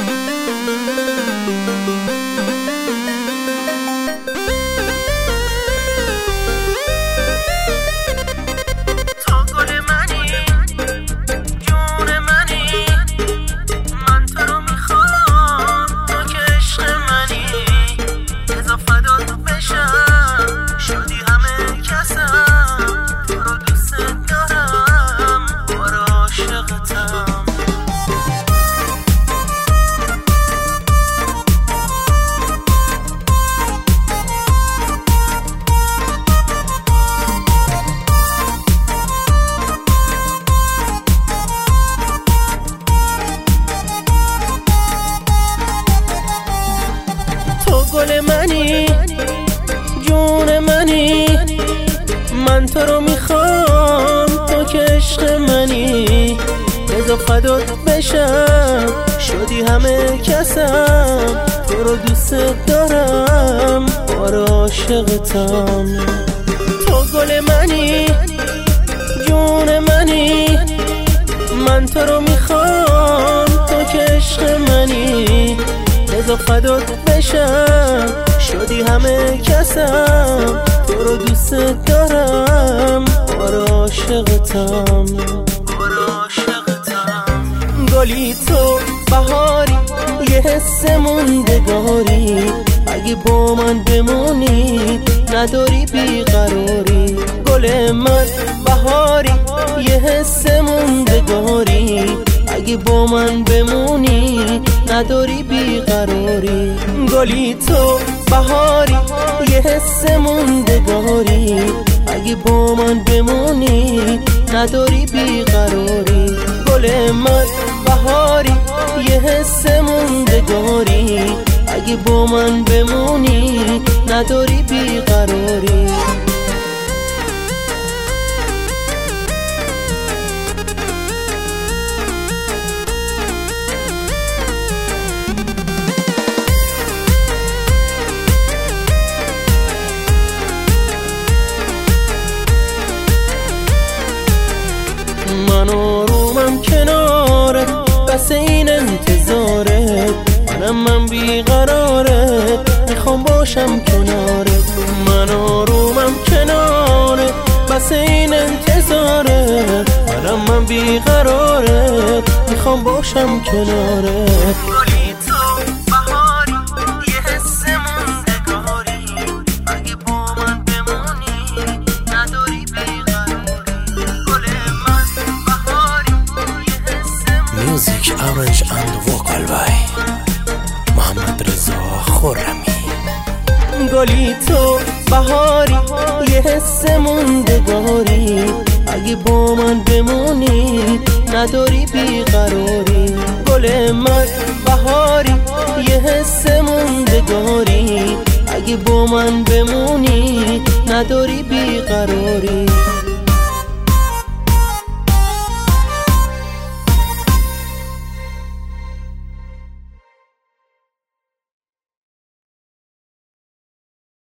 گل منی، جون منی، من تو رو میخوام، تو که عشق منی. بذار فدات بشم، شدی همه کسم، تو رو دوست دارم، بار عاشقتم. تو گل منی، جون منی، من تو رو میخوام، تو که عشق منی. بذار فدات بشم، شدی همه کسم، تو رو دوست دارم، بار عاشقتم. گلی تو بهاری، یه حس موندگاری، اگه با من بمونی نداری بیقراری. گل من بهاری، یه حس موندگاری، اگه با من بمونی نداری بیقراری. گلی تو بهاری، یه حس موندگاری، اگه با من بمونی نداری بیقراری. گل من بهاری، یه حس موندگاری، اگه با من بمونی نداری بیقراری. من آرومم کنارت، بس این انتظارت، من بیقرارت، میخوام باشم کنارت. من آرومم کنارت، بس این انتظارت، من بیقرارت، میخوام باشم کنارت. Music arranged and vocal by محمد رضا خرمی. گلی تو بهاری، یه حس موندگاری، اگه با من بمونی نداری بیقراری. گل من بهاری، یه حس موندگاری، اگه با من بمونی نداری بیقراری.